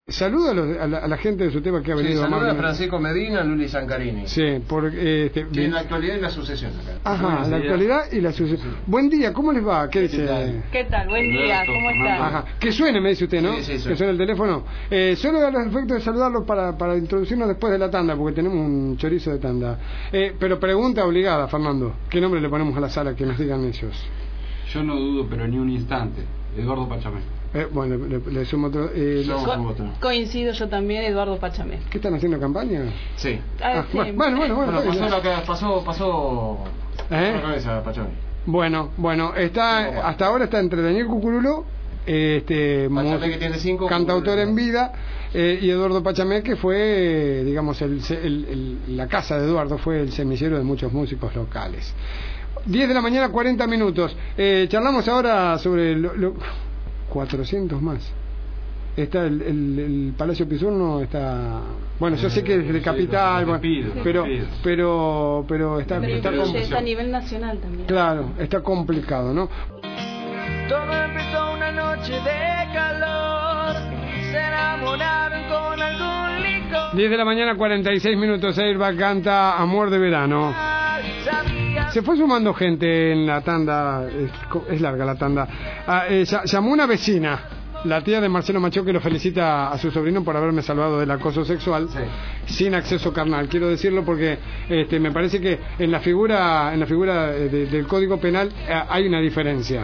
Saludo a la gente de su tema que ha venido. Sí, saluda a Francisco Medina, Luli Zancarini. Sí, porque en la actualidad y la sucesión acá. Ajá, la actualidad y la sucesión. Buen día, ¿cómo les va? ¿Qué dice? ¿Qué tal? Buen día, ¿cómo están? Ajá, que suene, me dice usted, ¿no? Sí, que suene el teléfono. Solo a los efectos de saludarlos para introducirnos después de la tanda, porque tenemos un chorizo de tanda. Pero pregunta obligada, Fernando. ¿Qué nombre le ponemos a la sala? Que nos digan ellos. Yo no dudo, pero ni un instante. Eduardo Pachamé. Bueno, le sumo otro. Coincido yo también, Eduardo Pachamé. ¿Qué están haciendo campaña? Sí. Sí. Bueno. Pasó la cabeza Pachamé. Bueno, está hasta ahora está entre Daniel Cucurulo, Pachamé, que tiene 5 cantautor en vida, y Eduardo Pachamé, que fue, digamos, la casa de Eduardo fue el semillero de muchos músicos locales. 10 de la mañana, 40 minutos. Charlamos ahora sobre 400 más. Está el Palacio Pisurno, está... Bueno, yo sé que es de Capital, pero está a nivel nacional también. Claro, está complicado, ¿no? Todo empezó una noche de calor, se enamoraron con algún licor. 10 de la mañana, 46 minutos. Airbag canta Amor de Verano. Se fue sumando gente en la tanda, es larga la tanda. Llamó una vecina, la tía de Marcelo Machó, que lo felicita a su sobrino por haberme salvado del acoso sexual, sin acceso carnal. Quiero decirlo porque me parece que en la figura del Código Penal hay una diferencia.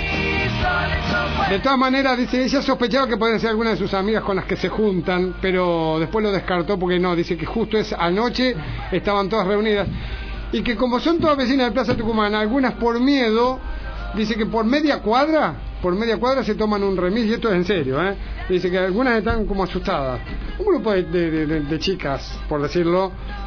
De todas maneras, dice, ella sospechaba que podían ser algunas de sus amigas con las que se juntan, pero después lo descartó porque no, dice que justo anoche estaban todas reunidas. Y que como son todas vecinas de Plaza Tucumán, algunas por miedo, dice que por media cuadra se toman un remis, y esto es en serio, dice que algunas están como asustadas. Un grupo de chicas, por decirlo,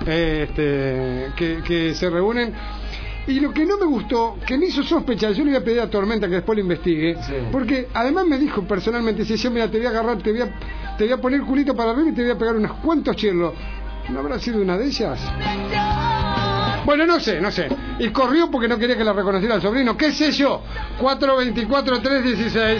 que se reúnen. Y lo que no me gustó, que me hizo sospechar, yo le voy a pedir a Tormenta que después lo investigue, porque además me dijo personalmente, si yo, mira, te voy a agarrar, te voy a poner culito para arriba y te voy a pegar unos cuantos chirlos. ¿No habrá sido una de ellas? Bueno, no sé. Y corrió porque no quería que la reconociera el sobrino. ¿Qué sé yo? 424-316.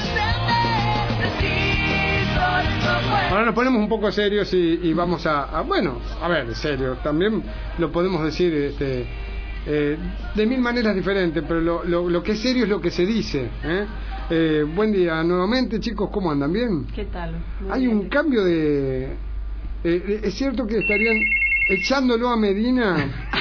Ahora nos ponemos un poco serios y vamos a ver, serio. También lo podemos decir de mil maneras diferentes, pero lo que es serio es lo que se dice. Buen día nuevamente, chicos. ¿Cómo andan? ¿Bien? ¿Qué tal? Hay un cambio de... ¿Es cierto que estarían echándolo a Medina?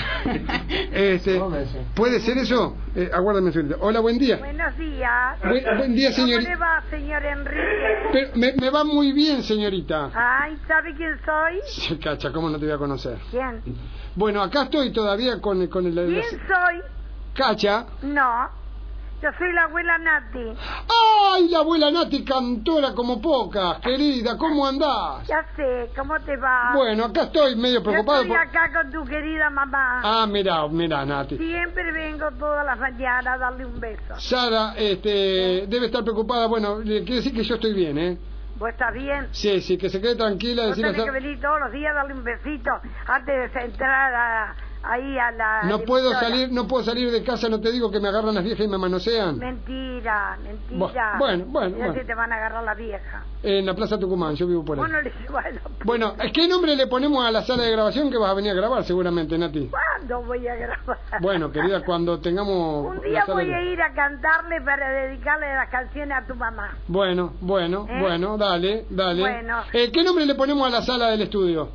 ¿Puede ser eso? Aguárdame un segundo. Hola, buen día. Buenos días. Buen día, señorita. ¿Cómo le va, señor Enrique? Pero me va muy bien, señorita. Ay, ¿sabe quién soy? Cacha, ¿cómo no te voy a conocer? ¿Quién? Bueno, acá estoy todavía con el... ¿Quién soy? Cacha. No, yo soy la abuela Nati. ¡Ay, la abuela Nati, cantora como pocas! Querida, ¿cómo andás? Ya sé, ¿cómo te va? Bueno, acá estoy medio preocupado. Yo estoy acá con tu querida mamá. Ah, mira, Nati. Siempre vengo todas las mañanas a darle un beso. Sara, debe estar preocupada. Bueno, quiere decir que yo estoy bien, ¿eh? ¿Vos estás bien? Sí, que se quede tranquila. Vos tenés que venir todos los días a darle un besito antes de entrar ahí a la... No puedo salir de casa, no te digo que me agarran las viejas y me manosean. Mentira. Bueno. Ya te van a agarrar la vieja. En la Plaza Tucumán, yo vivo por ahí. Bueno, ¿qué nombre le ponemos a la sala de grabación que vas a venir a grabar seguramente, Nati? ¿Cuándo voy a grabar? Bueno, querida, cuando tengamos... Un día voy a ir a cantarle para dedicarle las canciones a tu mamá. Bueno, dale. Bueno. ¿Qué nombre le ponemos a la sala del estudio?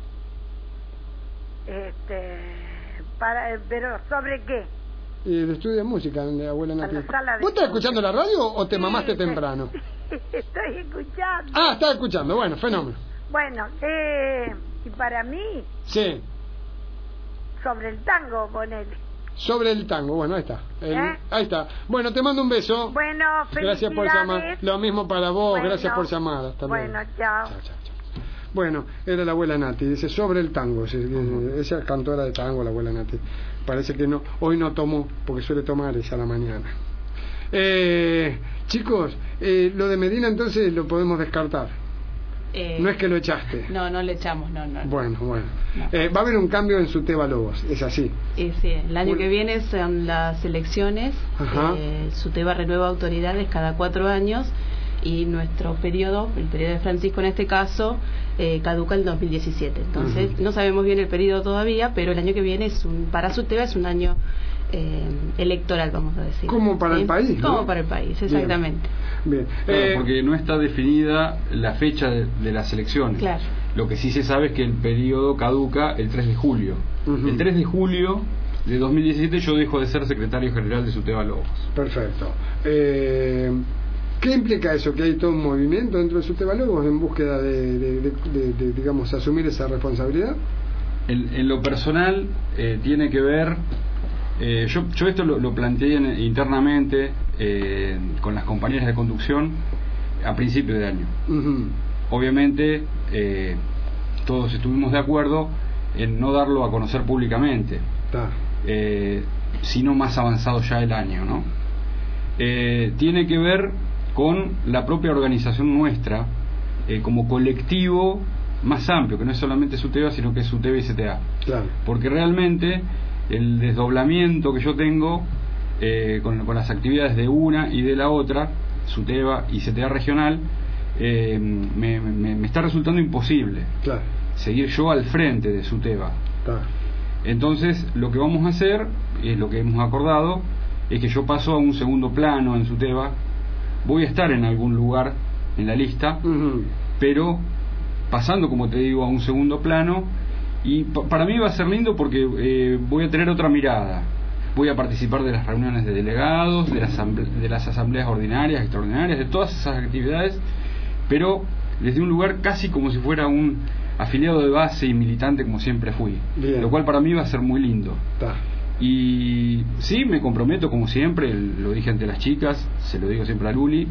¿Pero sobre qué? El estudio de música, de abuela Nati. ¿Vos estás escuchando la radio o te mamaste temprano? Estoy escuchando. Ah, estás escuchando, bueno, fenómeno. Bueno, y para mí... Sí. Sobre el tango, ponele. Sobre el tango, bueno, ahí está. Ahí está. Bueno, te mando un beso. Bueno, felicidades. Gracias por llamar. Lo mismo para vos, gracias por llamar. Hasta luego. Bueno, chao. Bueno, era la abuela Nati, dice sobre el tango, esa es cantora de tango, la abuela Nati. Parece que no, hoy no tomó, porque suele tomar ella a la mañana. Chicos, lo de Medina entonces lo podemos descartar. No es que lo echaste. No le echamos, no. Bueno. No. Va a haber un cambio en su Teba Lobos, es así. Sí, el año que viene son las elecciones. Su Teba renueva autoridades cada 4 años. y nuestro periodo, el periodo de Francisco en este caso, caduca en 2017. Entonces no sabemos bien el periodo todavía, pero el año que viene para SUTEBA es un año electoral, vamos a decir. Como para el país, ¿no? Como para el país, exactamente. Bien. Claro, porque no está definida la fecha de las elecciones. Claro. Lo que sí se sabe es que el periodo caduca el 3 de julio. El 3 de julio de 2017 yo dejo de ser secretario general de SUTEBA Lobos. Perfecto. ¿Qué implica eso? ¿Que hay todo un movimiento dentro de SUTEBA Lobos en búsqueda de digamos, asumir esa responsabilidad? En lo personal tiene que ver, yo esto lo planteé internamente con las compañeras de conducción a principio de año. Obviamente todos estuvimos de acuerdo en no darlo a conocer públicamente, sino más avanzado ya el año, ¿no? Tiene que ver con la propia organización nuestra como colectivo más amplio, que no es solamente SUTEBA, sino que es SUTEBA y CTA. Claro. Porque realmente el desdoblamiento que yo tengo con las actividades de una y de la otra, SUTEBA y CTA regional, me está resultando imposible. Claro. Seguir yo al frente de SUTEBA. Claro. Entonces lo que vamos a hacer, y es lo que hemos acordado, es que yo paso a un segundo plano en SUTEBA. Voy a estar en algún lugar en la lista, pero pasando, como te digo, a un segundo plano, y para mí va a ser lindo porque voy a tener otra mirada. Voy a participar de las reuniones de delegados, de las asambleas ordinarias, extraordinarias, de todas esas actividades, pero desde un lugar casi como si fuera un afiliado de base y militante, como siempre fui. Bien. Lo cual para mí va a ser muy lindo. Y sí, me comprometo, como siempre, lo dije ante las chicas, se lo digo siempre a Luli,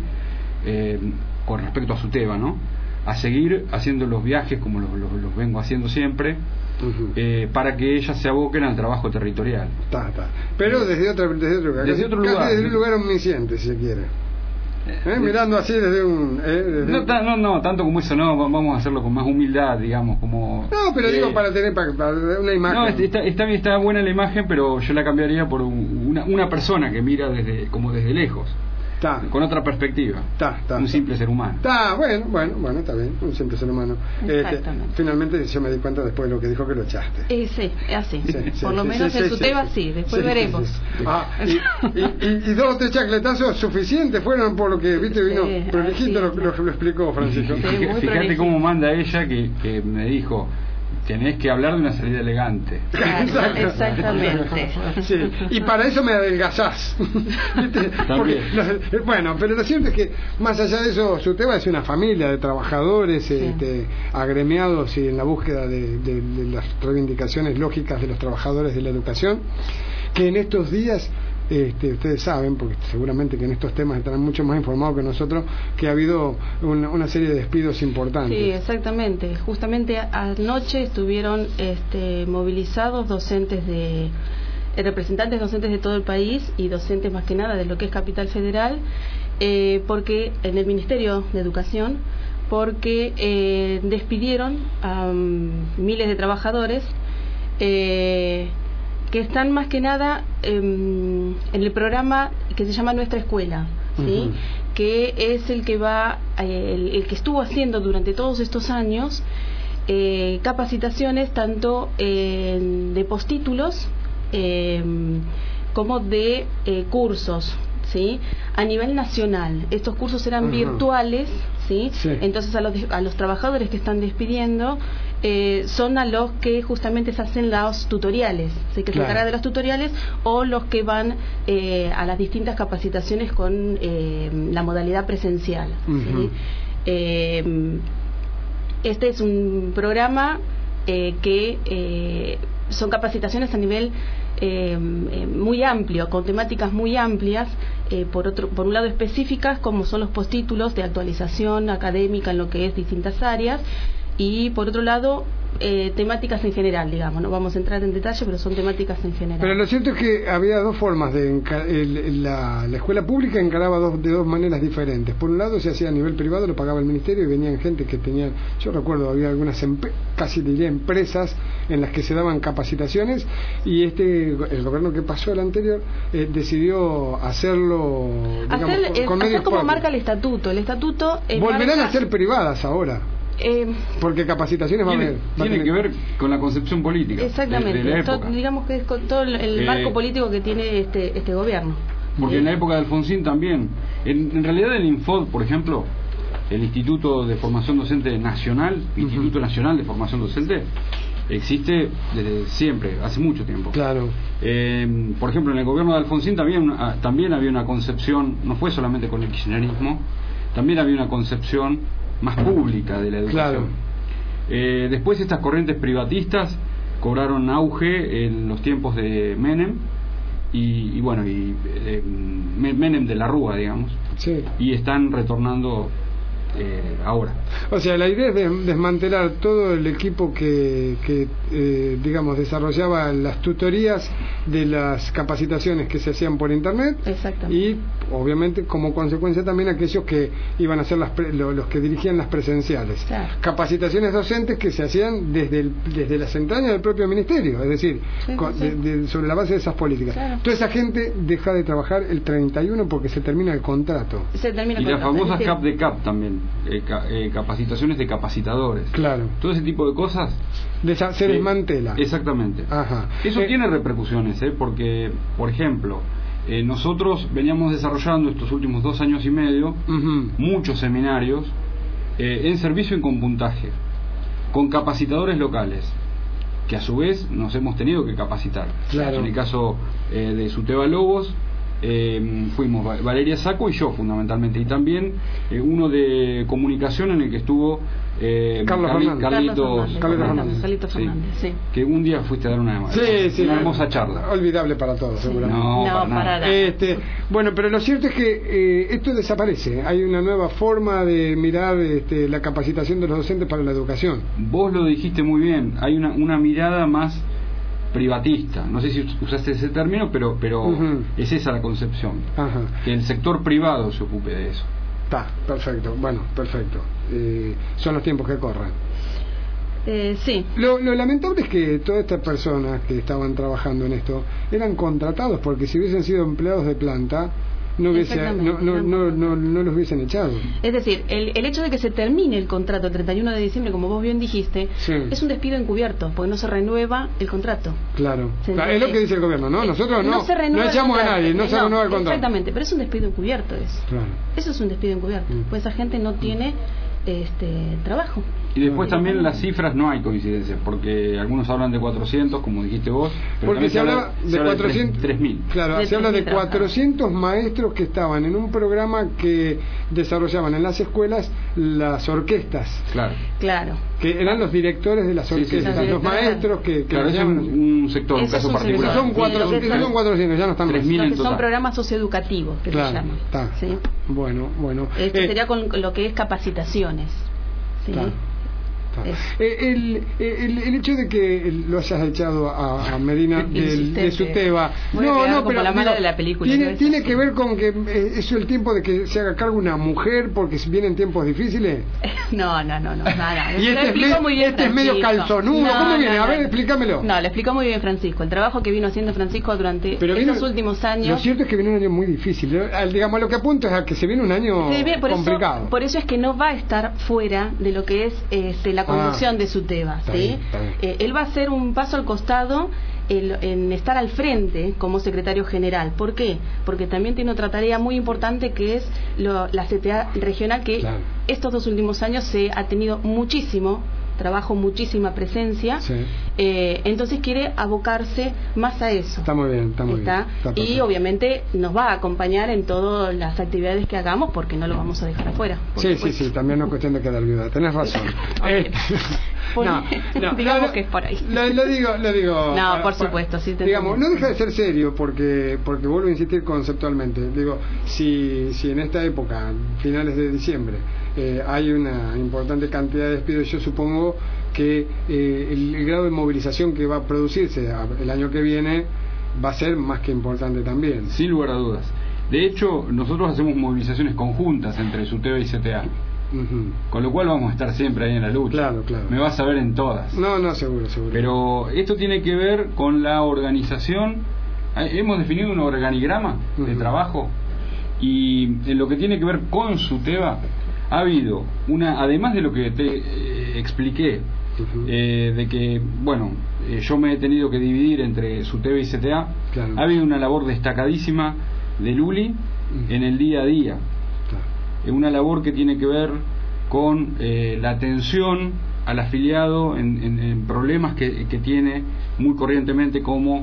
con respecto a SUTEBA, ¿no? A seguir haciendo los viajes como los vengo haciendo siempre, para que ellas se aboquen al trabajo territorial. Pero desde otro lugar. Desde un lugar omnisciente, si se quiere. Mirando así desde un... No, tanto como eso no, vamos a hacerlo con más humildad, digamos, como... No, pero digo para tener para una imagen. No, está buena la imagen, pero yo la cambiaría por una persona que mira desde lejos. Con otra perspectiva. Un simple ser humano. Bueno, está bien, un simple ser humano. Finalmente yo me di cuenta después de lo que dijo que lo echaste. Sí, así. Por lo menos en SUTEBA sí, después veremos. Y 2 o 3 chacletazos suficientes fueron por lo que, viste, vino prolijito lo explicó Francisco. Fíjate cómo manda ella que me dijo: tenés que hablar de una salida elegante. Exactamente. Sí, y para eso me adelgazás. Porque, bueno, pero lo cierto es que más allá de eso, SUTEBA es una familia de trabajadores, agremiados y en la búsqueda de las reivindicaciones lógicas de los trabajadores de la educación, que en estos días... ustedes saben, porque seguramente que en estos temas estarán mucho más informados que nosotros, que ha habido una serie de despidos importantes. Sí, exactamente. Justamente anoche estuvieron movilizados representantes docentes de todo el país y docentes más que nada de lo que es Capital Federal, porque en el Ministerio de Educación, porque despidieron a miles de trabajadores que están más que nada en el programa que se llama Nuestra Escuela, ¿sí? Que es el que el que estuvo haciendo durante todos estos años capacitaciones tanto de postítulos como de cursos, ¿sí? A nivel nacional. Estos cursos eran virtuales, ¿sí? Entonces a los trabajadores que están despidiendo son a los que justamente se hacen los tutoriales, ¿sí? Que se encargan de los tutoriales, o los que van a las distintas capacitaciones con la modalidad presencial, ¿sí? Este es un programa que son capacitaciones a nivel muy amplio, con temáticas muy amplias, por un lado específicas, como son los postítulos de actualización académica en lo que es distintas áreas, y por otro lado temáticas en general, digamos, no vamos a entrar en detalle, pero son temáticas en general. Pero lo cierto es que había dos formas de la escuela pública encaraba de dos maneras diferentes. Por un lado se hacía a nivel privado, lo pagaba el ministerio y venían gente que tenían, yo recuerdo, había algunas casi diría empresas en las que se daban capacitaciones, y el gobierno que pasó el anterior decidió hacerlo, digamos, con medios como propios. marca el estatuto. El estatuto volverán a ser privadas ahora. Porque capacitaciones tiene que ver con la concepción política. Exactamente, de la época. digamos que es con todo el marco político que tiene este gobierno. Porque en la época de Alfonsín también, en realidad el INFOD, por ejemplo, el Instituto de Formación Docente Nacional, Instituto Nacional de Formación Docente, existe desde siempre, hace mucho tiempo. Claro. Por ejemplo, en el gobierno de Alfonsín también había una concepción, no fue solamente con el kirchnerismo, también había una concepción más pública de la educación. Claro. Después estas corrientes privatistas cobraron auge en los tiempos de Menem y Menem de la Rúa, digamos, sí. Y están retornando ahora. O sea, la idea es desmantelar todo el equipo que digamos, desarrollaba las tutorías de las capacitaciones que se hacían por internet. Exactamente. Y obviamente como consecuencia también aquellos que iban a ser los que dirigían las presenciales. Claro. Capacitaciones docentes que se hacían desde las entrañas del propio ministerio, es decir, sobre la base de esas políticas. Claro. Toda esa gente deja de trabajar el 31 porque se termina el contrato. Y las famosas CAP de CAP también, capacitaciones de capacitadores. Claro. Todo ese tipo de cosas se desmantela. Exactamente. Ajá. Eso tiene repercusiones, porque, por ejemplo, nosotros veníamos desarrollando estos últimos 2 años y medio muchos seminarios en servicio y con puntaje, con capacitadores locales, que a su vez nos hemos tenido que capacitar. Claro. En el caso de Suteba Lobos, fuimos Valeria Saco y yo fundamentalmente, y también uno de comunicación en el que estuvo Carlitos Fernández, sí. Que un día fuiste a dar una hermosa charla. Olvidable para todos, seguramente. No, para nada. Bueno, pero lo cierto es que esto desaparece. Hay una nueva forma de mirar la capacitación de los docentes para la educación. Vos lo dijiste muy bien. Hay una mirada más privatista, no sé si usaste ese término, pero es esa la concepción. Ajá. Que el sector privado se ocupe de eso. Está, perfecto, bueno, perfecto. Son los tiempos que corren. Sí. Lo lamentable es que todas estas personas que estaban trabajando en esto eran contratados, porque si hubiesen sido empleados de planta no los hubiesen echado. Es decir, el hecho de que se termine el contrato el 31 de diciembre, como vos bien dijiste, es un despido encubierto, porque no se renueva el contrato. Claro, es lo que dice el gobierno, ¿no? Nosotros no echamos a nadie, no se renueva el contrato. Exactamente, pero es un despido encubierto eso. Claro. Eso es un despido encubierto, pues esa gente no tiene trabajo. Y después también las cifras no hay coincidencias, porque algunos hablan de 400, como dijiste vos, pero porque se habla de 400, 3.000. Claro, se habla de 400 maestros que estaban en un programa que desarrollaban en las escuelas las orquestas. Claro. Que eran los directores de las orquestas, los maestros que claro, es un sector, un caso particular. Son 400, ya no están 3.000 son programas socioeducativos que se llaman. ¿Sí? Bueno. Sería con lo que es capacitaciones. ¿Sí? Claro. El hecho de que lo hayas echado a Medina de Suteba, pero la mala de la película, tiene que ver con que es el tiempo de que se haga cargo una mujer porque vienen tiempos difíciles. No, nada. Y este es medio calzonudo. ¿Cómo viene? A ver, explícamelo. No, le explicó muy bien Francisco. El trabajo que vino haciendo Francisco durante estos últimos años. Lo cierto es que viene un año muy difícil. Digamos, lo que apunto es a que se viene un año complicado. Por eso es que no va a estar fuera de lo que es la conducción de Suteba, ¿sí? Él va a hacer un paso al costado en estar al frente como secretario general. ¿Por qué? Porque también tiene otra tarea muy importante, que es la CTA regional, que estos 2 últimos años se ha tenido muchísimo trabajo, muchísima presencia. Entonces quiere abocarse más a eso. Está muy bien, está muy bien. Y obviamente nos va a acompañar en todas las actividades que hagamos, porque no lo vamos a dejar afuera. Sí, también no es cuestión de quedar viuda. Tenés razón. Digamos que es por ahí. Lo digo. No, por supuesto, sí. Digamos, no deja de ser serio, porque vuelvo a insistir conceptualmente. Digo, si en esta época, finales de diciembre, hay una importante cantidad de despidos. Yo supongo que el grado de movilización que va a producirse el año que viene va a ser más que importante también. Sin lugar a dudas. De hecho, nosotros hacemos movilizaciones conjuntas entre SUTEBA y CTA. Con lo cual vamos a estar siempre ahí en la lucha. Claro, claro. Me vas a ver en todas. No, seguro. Pero esto tiene que ver con la organización. Hemos definido un organigrama de trabajo, y en lo que tiene que ver con SUTEBA ha habido además de lo que te expliqué, de que, bueno, yo me he tenido que dividir entre SUTEBA y CTA. Claro. Ha habido una labor destacadísima de Luli en el día a día. Una labor que tiene que ver con la atención al afiliado en problemas que tiene muy corrientemente, como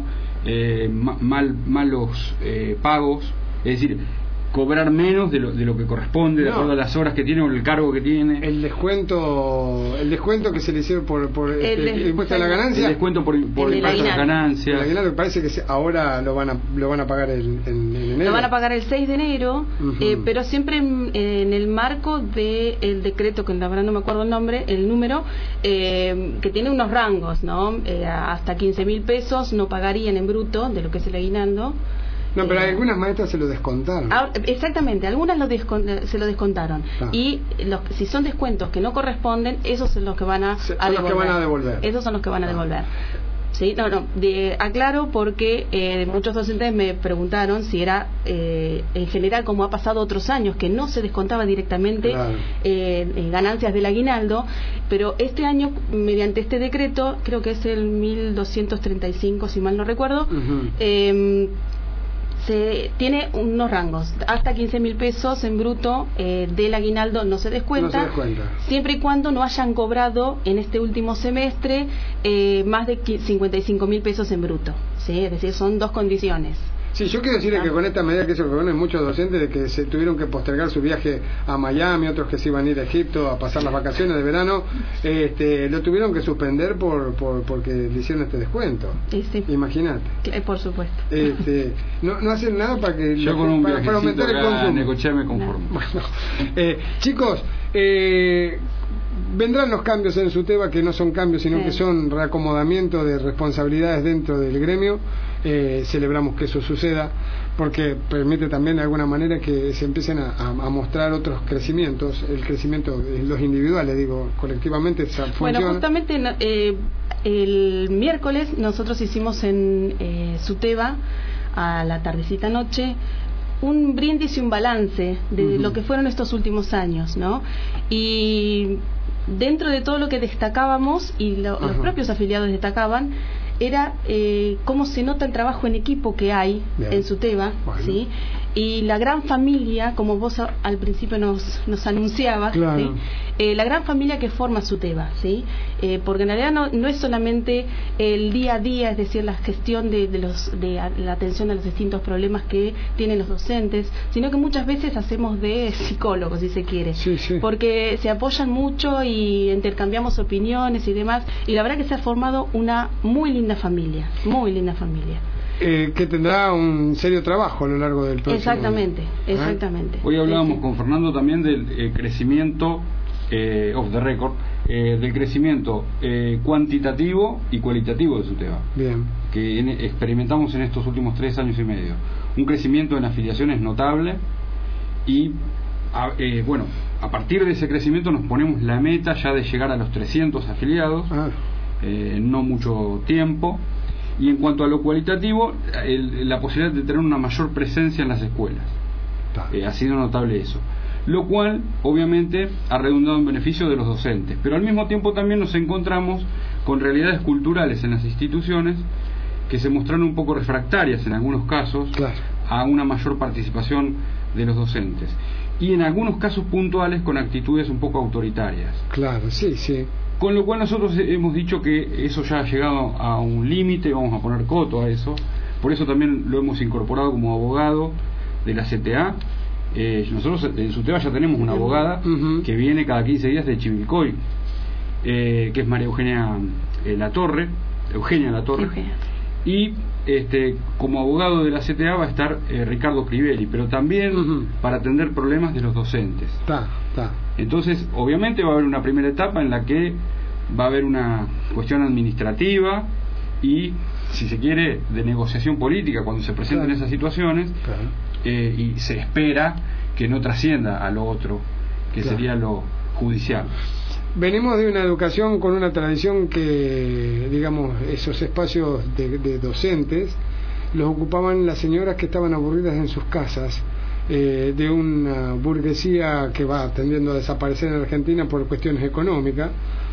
malos pagos, es decir, cobrar menos de lo que corresponde, de acuerdo a las horas que tiene o el cargo que tiene. El descuento que se le hicieron por el impuesto a la ganancia. El descuento por impuesto a la ganancia. El aguinaldo, parece que ahora lo van a pagar en enero. Lo van a pagar el 6 de enero, pero siempre en el marco del decreto, que la verdad no me acuerdo el número, que tiene unos rangos, ¿no? Hasta 15.000 pesos no pagarían en bruto de lo que es el aguinaldo. No, pero algunas maestras se lo descontaron. Exactamente, algunas se lo descontaron. Y si son descuentos que no corresponden, esos son los que van a devolver. Esos son los que van a devolver. ¿Sí? Aclaro porque muchos docentes me preguntaron si era en general, como ha pasado otros años, que no se descontaba directamente ganancias del aguinaldo, pero este año, mediante este decreto, creo que es el 1235, si mal no recuerdo, se tiene unos rangos. Hasta 15.000 pesos en bruto del aguinaldo no se descuenta, siempre y cuando no hayan cobrado en este último semestre más de 55.000 pesos en bruto, ¿sí? Es decir, son dos condiciones. Sí, yo quiero decirle que con esta medida que se proponen muchos docentes de que se tuvieron que postergar su viaje a Miami, otros que se iban a ir a Egipto a pasar las vacaciones de verano, lo tuvieron que suspender porque le hicieron este descuento. Sí. Imagínate. Por supuesto. No hacen nada para que yo con un para aumentar el consumo. Negociar me conformo. Bueno, chicos, vendrán los cambios en SUTEBA, que no son cambios, sino que son reacomodamiento de responsabilidades dentro del gremio. Celebramos que eso suceda, porque permite también de alguna manera que se empiecen a mostrar otros crecimientos, el crecimiento de los individuales, digo, colectivamente funciona. Bueno, justamente el miércoles nosotros hicimos en SUTEBA, a la tardecita noche, un brindis y un balance de lo que fueron estos últimos años, ¿no? Y dentro de todo lo que destacábamos, y los propios afiliados destacaban, era cómo se nota el trabajo en equipo que hay en SUTEBA, ¿sí? Y la gran familia, como vos al principio nos anunciabas, ¿sí? La gran familia que forma SUTEBA, ¿sí? Porque en realidad no es solamente el día a día, es decir, la gestión de la atención a los distintos problemas que tienen los docentes, sino que muchas veces hacemos de psicólogos, si se quiere, porque se apoyan mucho y intercambiamos opiniones y demás, y la verdad que se ha formado una muy linda familia, que tendrá un serio trabajo a lo largo del próximo Exactamente. Hoy hablábamos con Fernando también del crecimiento off the record, del crecimiento cuantitativo y cualitativo de SUTEBA, que experimentamos en estos últimos 3 años y medio. Un crecimiento en afiliaciones notable, y a partir de ese crecimiento nos ponemos la meta ya de llegar a los 300 afiliados en no mucho tiempo. Y en cuanto a lo cualitativo, la posibilidad de tener una mayor presencia en las escuelas. Ha sido notable eso. Lo cual, obviamente, ha redundado en beneficio de los docentes. Pero al mismo tiempo también nos encontramos con realidades culturales en las instituciones que se mostraron un poco refractarias en algunos casos a una mayor participación de los docentes. Y en algunos casos puntuales con actitudes un poco autoritarias. Con lo cual nosotros hemos dicho que eso ya ha llegado a un límite, vamos a poner coto a eso. Por eso también lo hemos incorporado como abogado de la CTA. Nosotros en SUTEBA ya tenemos una abogada que viene cada 15 días de Chivilcoy, que es María Eugenia Latorre. Y como abogado de la CTA va a estar Ricardo Crivelli, pero también para atender problemas de los docentes. Entonces, obviamente va a haber una primera etapa en la que va a haber una cuestión administrativa y, si se quiere, de negociación política cuando se presenten esas situaciones, y se espera que no trascienda a lo otro, que sería lo judicial. Venimos de una educación con una tradición que, digamos, esos espacios de docentes los ocupaban las señoras que estaban aburridas en sus casas, de una burguesía que va tendiendo a desaparecer en Argentina por cuestiones económicas,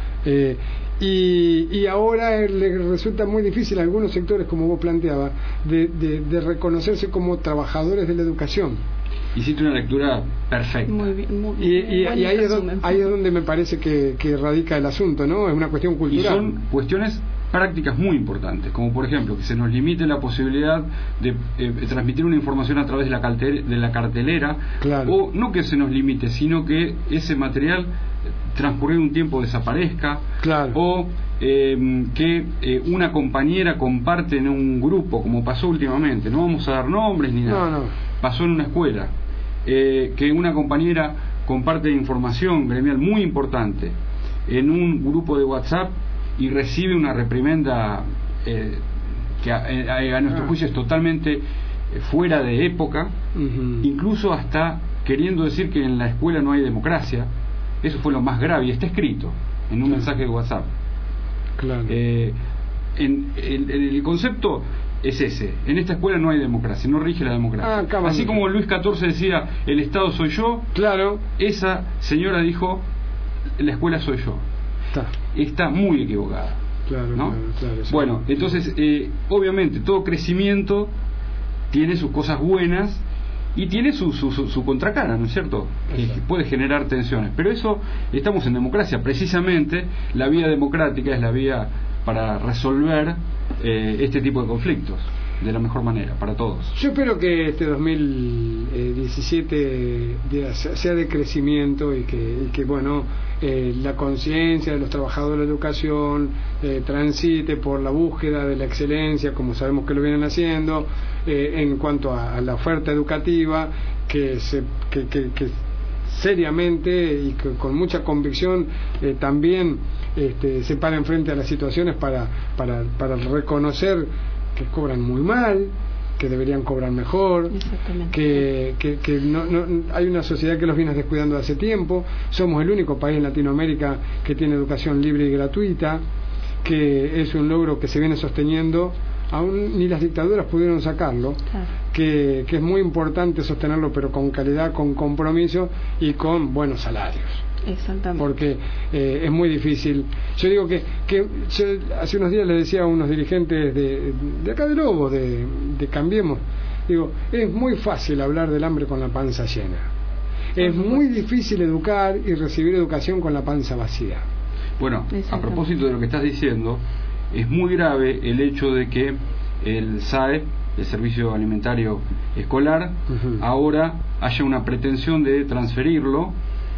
y ahora le resulta muy difícil a algunos sectores, como vos planteabas, de reconocerse como trabajadores de la educación. Hiciste una lectura perfecta. Muy bien, y ahí es donde me parece que radica el asunto, ¿no? Es una cuestión cultural. Y son cuestiones prácticas muy importantes, como por ejemplo que se nos limite la posibilidad de transmitir una información a través de la cartelera, o no que se nos limite, sino que ese material transcurrido un tiempo desaparezca, o que una compañera comparte en un grupo, como pasó últimamente, no vamos a dar nombres ni nada, pasó en una escuela, que una compañera comparte información gremial muy importante en un grupo de WhatsApp y recibe una reprimenda que a nuestro juicio es totalmente fuera de época, incluso hasta queriendo decir que en la escuela no hay democracia. Eso fue lo más grave y está escrito en un mensaje de WhatsApp. El concepto es ese: en esta escuela no hay democracia, no rige la democracia. Así como Luis XIV decía el Estado soy yo, esa señora dijo la escuela soy yo. Está muy equivocada, ¿no? Bueno, entonces obviamente todo crecimiento tiene sus cosas buenas y tiene su contracara, ¿no es cierto? Que puede generar tensiones, pero eso, estamos en democracia, precisamente la vía democrática es la vía para resolver este tipo de conflictos de la mejor manera para todos. Yo espero que este 2017 sea de crecimiento y que bueno, la conciencia de los trabajadores de la educación transite por la búsqueda de la excelencia, como sabemos que lo vienen haciendo, en cuanto a la oferta educativa, que seriamente y con mucha convicción también se paren frente a las situaciones para reconocer que cobran muy mal, que deberían cobrar mejor, que no, hay una sociedad que los viene descuidando hace tiempo. Somos el único país en Latinoamérica que tiene educación libre y gratuita, que es un logro que se viene sosteniendo, aún ni las dictaduras pudieron sacarlo, que es muy importante sostenerlo, pero con calidad, con compromiso y con buenos salarios. Exactamente. Porque es muy difícil. Yo digo que yo hace unos días le decía a unos dirigentes de acá de Lobo, de Cambiemos, digo, es muy fácil hablar del hambre con la panza llena. Es muy difícil educar y recibir educación con la panza vacía. Bueno, a propósito de lo que estás diciendo, es muy grave el hecho de que el SAE, el Servicio Alimentario Escolar, ahora haya una pretensión de transferirlo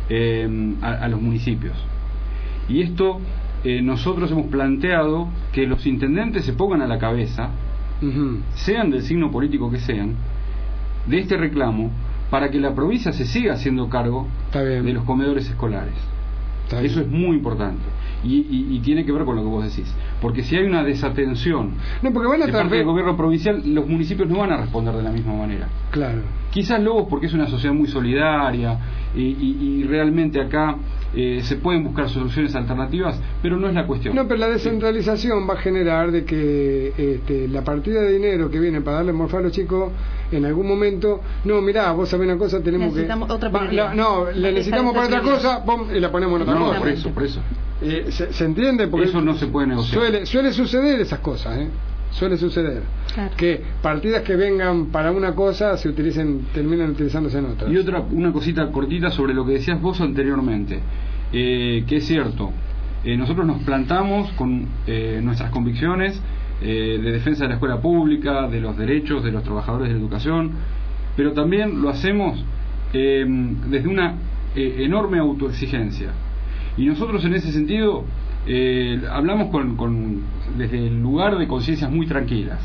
a los municipios. Y esto nosotros hemos planteado que los intendentes se pongan a la cabeza, sean del signo político que sean, de este reclamo, para que la provincia se siga haciendo cargo de los comedores escolares. Eso es muy importante y tiene que ver con lo que vos decís, porque si hay una desatención de parte del gobierno provincial, los municipios no van a responder de la misma manera. Quizás Lobos porque es una sociedad muy solidaria y realmente acá se pueden buscar soluciones alternativas, pero no es la cuestión. No, pero la descentralización va a generar de que la partida de dinero que viene para darle morfar a los chicos, en algún momento, no, mirá, vos sabés una cosa, necesitamos otra le necesitamos para otra cosa, y la ponemos en otra cosa. Por eso. ¿Se entiende? Porque eso no se puede negociar. Suele suceder esas cosas, suele suceder que partidas que vengan para una cosa terminan utilizándose en otra. Y una cosita cortita sobre lo que decías vos anteriormente, que es cierto, nosotros nos plantamos con nuestras convicciones de defensa de la escuela pública, de los derechos de los trabajadores de la educación, pero también lo hacemos desde una enorme autoexigencia. Y nosotros en ese sentido hablamos desde el lugar de conciencias muy tranquilas.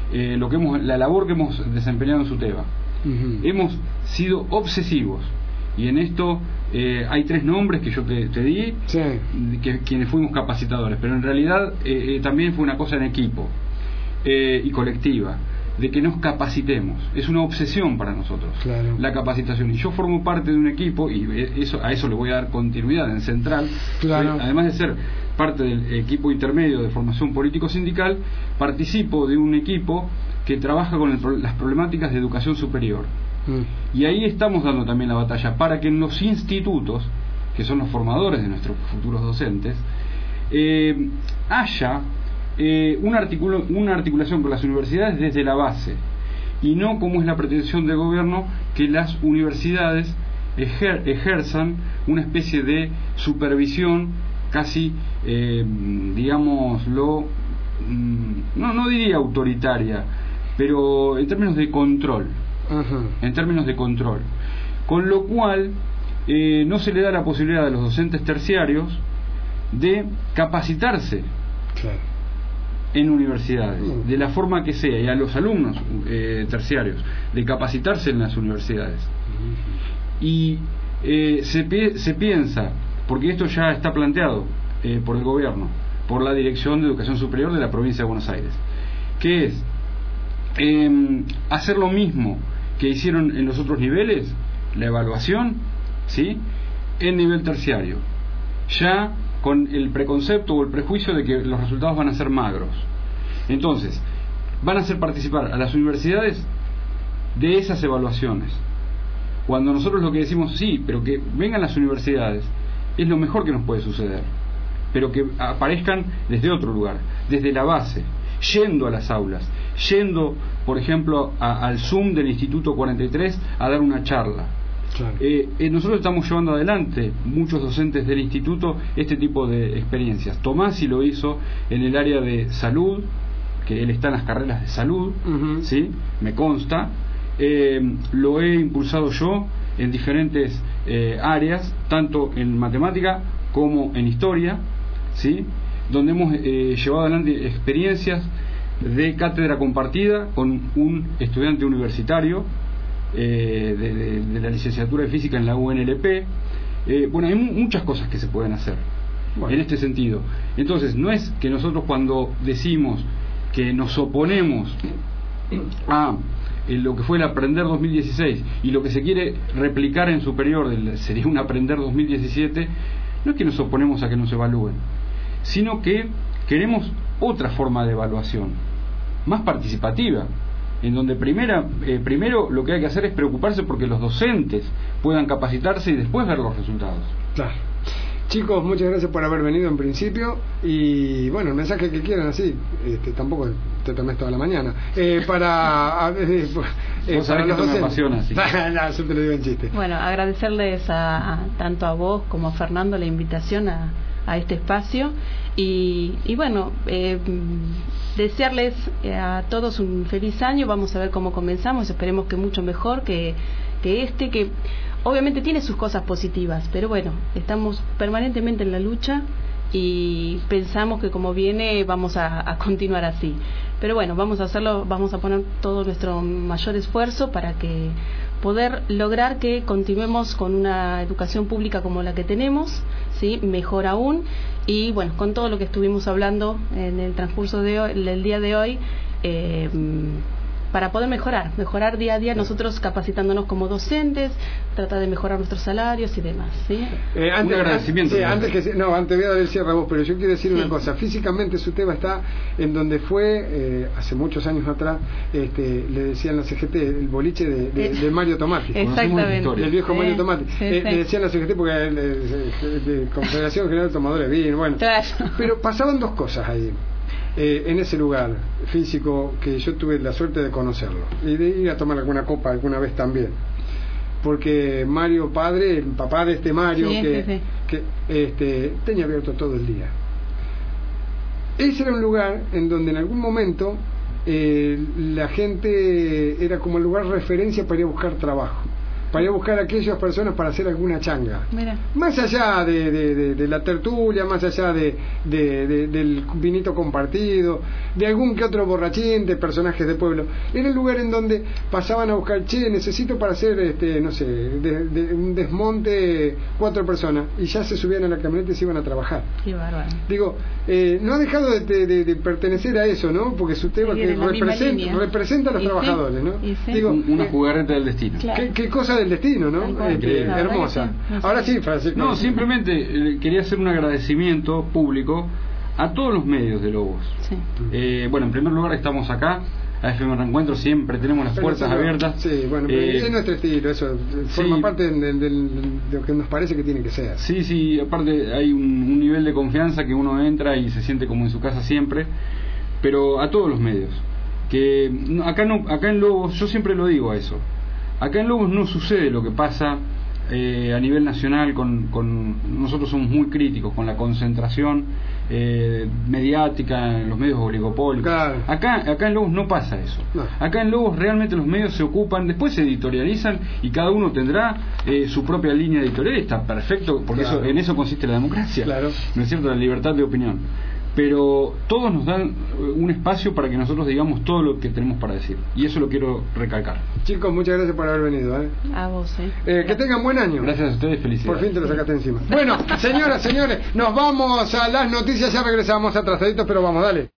La labor que hemos desempeñado en SUTEBA, hemos sido obsesivos Y en esto hay 3 nombres que yo te di, sí, quienes fuimos capacitadores, pero en realidad también fue una cosa en equipo y colectiva, de que nos capacitemos. Es una obsesión para nosotros, claro, la capacitación. Y yo formo parte de un equipo, y a eso le voy a dar continuidad en Central, claro. Además de ser parte del equipo intermedio de formación político-sindical, participo de un equipo que trabaja con las problemáticas de educación superior. Y ahí estamos dando también la batalla para que en los institutos, que son los formadores de nuestros futuros docentes, haya una articulación con las universidades desde la base, y no como es la pretensión del gobierno, que las universidades ejerzan una especie de supervisión casi, digámoslo, no diría autoritaria, pero en términos de control. En términos de control, con lo cual no se le da la posibilidad a los docentes terciarios de capacitarse, claro, en universidades, de la forma que sea, y a los alumnos terciarios de capacitarse en las universidades. Y se piensa, porque esto ya está planteado por el gobierno, por la Dirección de Educación Superior de la provincia de Buenos Aires, que es hacer lo mismo que hicieron en los otros niveles, la evaluación, ¿sí?, en nivel terciario, ya con el preconcepto o el prejuicio de que los resultados van a ser magros. Entonces, van a hacer participar a las universidades de esas evaluaciones. Cuando nosotros lo que decimos, sí, pero que vengan las universidades, es lo mejor que nos puede suceder, pero que aparezcan desde otro lugar, desde la base, yendo a las aulas, yendo, por ejemplo, al Zoom del Instituto 43 a dar una charla. Claro. Nosotros estamos llevando adelante, muchos docentes del instituto, este tipo de experiencias. Tomasi lo hizo en el área de salud, que él está en las carreras de salud, ¿sí?, me consta. Lo he impulsado yo en diferentes áreas, tanto en matemática como en historia, ¿sí?, donde hemos llevado adelante experiencias de cátedra compartida con un estudiante universitario de la licenciatura de física en la UNLP. Bueno, hay muchas cosas que se pueden hacer en este sentido. Entonces, no es que nosotros, cuando decimos que nos oponemos a lo que fue el Aprender 2016 y lo que se quiere replicar en superior, sería un Aprender 2017, no es que nos oponemos a que nos evalúen, sino que queremos otra forma de evaluación, más participativa, en donde primero lo que hay que hacer es preocuparse porque los docentes puedan capacitarse y después ver los resultados. Claro. Chicos, muchas gracias por haber venido en principio, y bueno, el mensaje que quieran, así, tampoco te tomé toda la mañana, para los docentes. Me apasiona, así. No, yo te lo digo en chiste. Bueno, agradecerles tanto a vos como a Fernando la invitación a este espacio, y bueno, desearles a todos un feliz año. Vamos a ver cómo comenzamos, esperemos que mucho mejor que obviamente tiene sus cosas positivas, pero bueno, estamos permanentemente en la lucha y pensamos que como viene vamos a continuar así. Pero bueno, vamos a hacerlo, vamos a poner todo nuestro mayor esfuerzo para que poder lograr que continuemos con una educación pública como la que tenemos, ¿sí?, mejor aún, y bueno, con todo lo que estuvimos hablando en el transcurso del día de hoy, para poder mejorar día a día, nosotros capacitándonos como docentes, tratar de mejorar nuestros salarios y demás, ¿sí? Un agradecimiento. Antes voy a dar el cierre a vos, pero yo quiero decir una cosa. Físicamente Suteba está en donde fue, hace muchos años atrás, le decían la CGT, el boliche de Mario Tomati. Exactamente. El viejo Mario Tomati. Le decían la CGT porque de Confederación General de Tomadores de Vino, bueno. Claro. Pero pasaban dos cosas ahí. En ese lugar físico, que yo tuve la suerte de conocerlo y de ir a tomar alguna copa alguna vez también, porque Mario padre, el papá de este Mario, que tenía abierto todo el día. Ese era un lugar en donde en algún momento la gente era como el lugar referencia para ir a buscar trabajo. para ir a buscar a aquellas personas para hacer alguna changa. Mira. Más allá de la tertulia, más allá del vinito compartido, de algún que otro borrachín, de personajes de pueblo. Era el lugar en donde pasaban a buscar, che, necesito para hacer, no sé, un desmonte 4 personas, y ya se subían a la camioneta y se iban a trabajar. Qué bárbaro. Digo, no ha dejado de pertenecer a eso, ¿no? Porque su tema que representa a los trabajadores, ¿no? Digo, una jugarreta del destino. Claro. ¿Qué cosa del destino, ¿no? Hermosa. Ahora sí, Francisco. No, simplemente quería hacer un agradecimiento público a todos los medios de Lobos. Sí. Bueno, en primer lugar estamos acá, a FM Reencuentro, siempre tenemos las puertas abiertas. Sí, bueno, es nuestro estilo, eso forma parte de lo que nos parece que tiene que ser. Sí, aparte hay un nivel de confianza que uno entra y se siente como en su casa siempre, pero a todos los medios. Que acá en Lobos, yo siempre lo digo a eso, acá en Lobos no sucede lo que pasa a nivel nacional nosotros somos muy críticos con la concentración mediática en los medios oligopólicos. Claro. Acá en Lobos no pasa eso. No. Acá en Lobos realmente los medios se ocupan, después se editorializan y cada uno tendrá su propia línea editorial. Está perfecto, porque en eso consiste la democracia. Claro. ¿No es cierto? La libertad de opinión. Pero todos nos dan un espacio para que nosotros digamos todo lo que tenemos para decir, y eso lo quiero recalcar. Chicos, muchas gracias por haber venido. A vos. Que tengan buen año. Gracias a ustedes, felicidades. Por fin te lo sacaste encima. Bueno, señoras, señores, nos vamos a las noticias, ya regresamos atrasaditos, pero vamos, dale.